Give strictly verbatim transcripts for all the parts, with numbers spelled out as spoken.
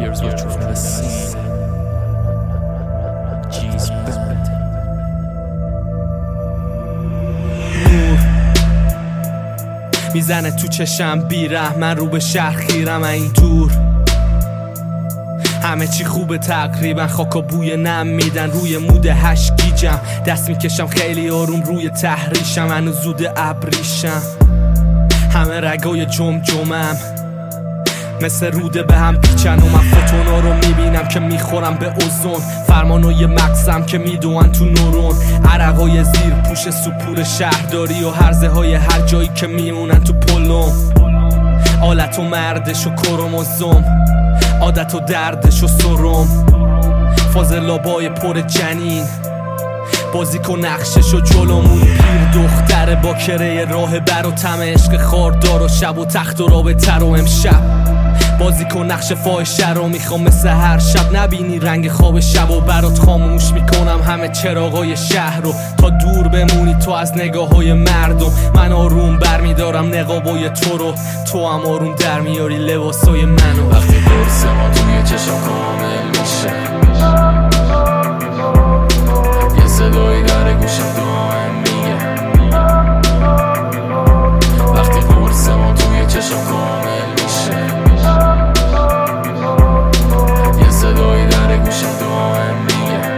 Years what you've never seen. G's bad. میزنه تو چشم بیره، من رو به شهر خیرم این دور. همه چی خوبه تقریبا، خاکا بوی نم میدن روی مود هشت گیجم. دست میکشم خیلی آروم روی تحریشم، هنو زود ابریشم. همه رگای جمجمم مثل روده به هم پیچن و من فوتونا رو میبینم که میخورم به اوزون. فرمانوی مغزم که میدوان تو نورون، عرقای زیر پوش سپور شهرداری و هرزه های هر جایی که میمونن تو پلم. آلت و مردش و کروموزوم، عادت و دردش و سرم. فاضلابای پر جنین، بازی کن نقشش و جلومون. پیر دختر با کره راه بر و تم عشق خاردار و شب و تخت و رابطه رو امشب بازی کن نقش فاحشه رو. میخوام مثل هر شب نبینی رنگ خواب شب و برات خاموش میکنم همه چراغای شهر رو تا دور بمونی تو از نگاه های مردم. من آروم برمیدارم نقابای تو رو، تو هم آروم در میاری لباسای منو. وقتی قرص ما توی چشم کامل میشه، یه صدایی در گوشم دائم میگه. وقتی قرص ما توی چشم کامل میشه، یه صدایی در گوشم دائم میگه.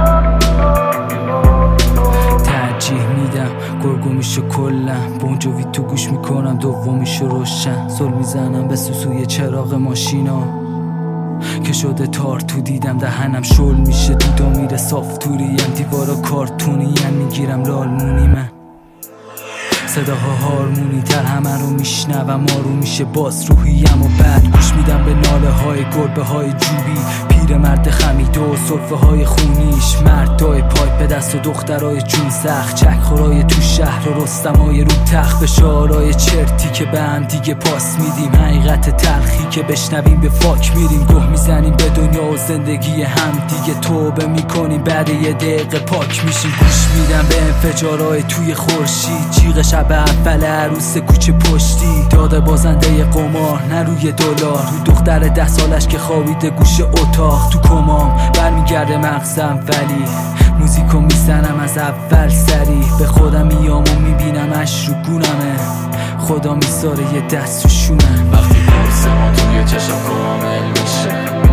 ترجیح میدم گرگومیشو کلم، بونجوی تو گوش میکنم دومیشو روشن. زل میزنم به سوسوی چراغ ماشینا که شده تار تو دیدم، دهنم شل میشه دودا میره صاف توریم. دیوارا کارتونیم میگیرم لالمونی، من صداها هارمونی تر همه رو میشنوم. آروم میشه باز روحیم و بعد گوش میدم به ناله های گربه های جوبی. پیر مرد خمیده و صرفه های خونیش، مردای پایپ دست و دخترای جون سخت. چک خورای تو شهر و رستمای رو تخت، به شعارای چرتی که به هم دیگه پاس میدیم. حقیقت تلخی که بشنویم به فاک میریم. گه میزنیم به دنیا و زندگی هم دیگه، توبه میکنیم بعد یه دقیقه پاک میشیم. گوش میدم به انفجارای توی خورشید، جیغ شب اول عروس کوچه پشتی. داده بازنده قمار نه روی دلار، رو دختر ده سالش که خوابیده گوشه اتاق. تو کمام برمیگرده مغزم ولی موزیکو میزنم از اول سری. به خودم میام و میبینم اش رو گونمه، خدا میذاره یه دست رو شونم. وقتی قرص ما توی چشم کامل میشه،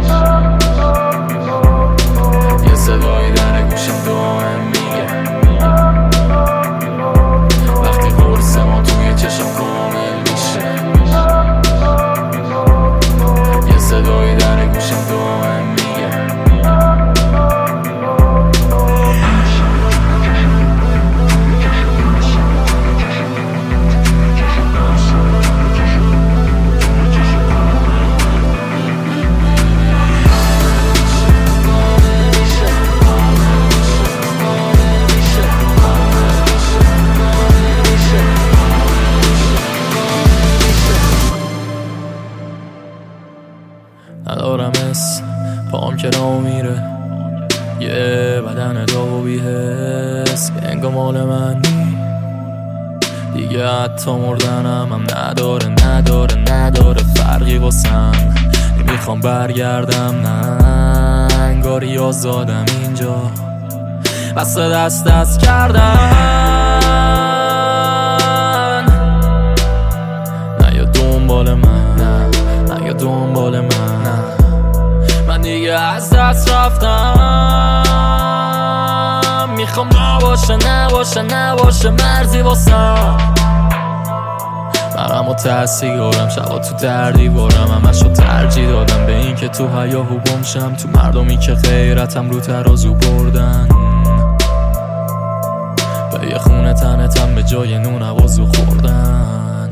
یه صدایی در گوشم دائم میگه. وقتی قرص ما توی چشم کامل میشه، یه صدایی در گوشم دائم میگه. ندارم اس پام که را میره، یه بدن داغ و بی‌حس که انگار مال من نی. دیگه حتی مردنم هم نداره نداره نداره فرقی واسم. نمیخوام برگردم نه، انگاری آزادم اینجا، بس دست دست کردن. نه یا دنبال من، نه نه یا دنبال من، من دیگه از دست رفتم. میخوام نباشه نباشه نباشه مرزی واسم. منم و تحصیلارم شبا تو دردی بارم، همش رو ترجیح دادم به این که تو هیاهو گمشم. تو مردمی که غیرتم رو ترازو بردن، به یه خونه تنتم به جای نون عوضو خوردن.